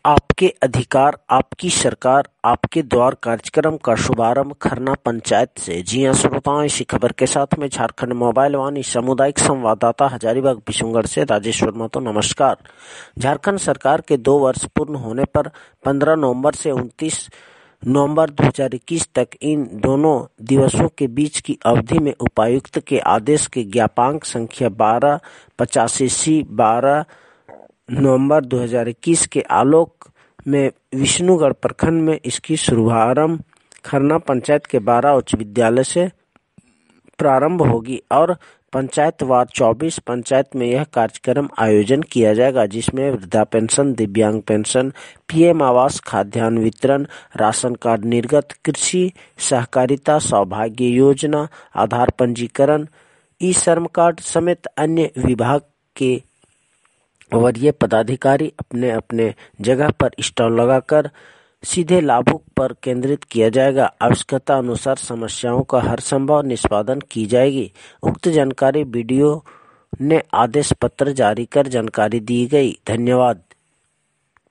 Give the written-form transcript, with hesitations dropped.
आपके अधिकार आपकी सरकार आपके द्वार कार्यक्रम का शुभारंभ खरना पंचायत से। जी हां श्रोताओं, इसी खबर के साथ में झारखंड मोबाइल वाणी सामुदायिक संवाददाता हजारीबाग बिशुनगढ़ से राजेश वर्मा। तो नमस्कार। झारखंड सरकार के 2 वर्ष पूर्ण होने पर 15 नवंबर से 29 नवंबर 2021 तक इन दोनों दिवसों के बीच की अवधि में उपायुक्त के आदेश के ज्ञापांक संख्या 1285 12 नवंबर 2021 के आलोक में विष्णुगढ़ प्रखंड में इसकी शुभारंभ खरना पंचायत के 12 उच्च विद्यालय से प्रारंभ होगी और पंचायत वार 24 पंचायत में यह कार्यक्रम आयोजन किया जाएगा, जिसमें वृद्धा पेंशन, दिव्यांग पेंशन, पीएम आवास, खाद्यान्न वितरण, राशन कार्ड निर्गत, कृषि सहकारिता, सौभाग्य योजना, आधार पंजीकरण, ई श्रम कार्ड समेत अन्य विभाग के वरीय पदाधिकारी अपने अपने जगह पर स्टॉल लगाकर सीधे लाभुक पर केंद्रित किया जाएगा। आवश्यकता अनुसार समस्याओं का हर संभव निष्पादन की जाएगी। उक्त जानकारी बीडीओ ने आदेश पत्र जारी कर जानकारी दी गई। धन्यवाद।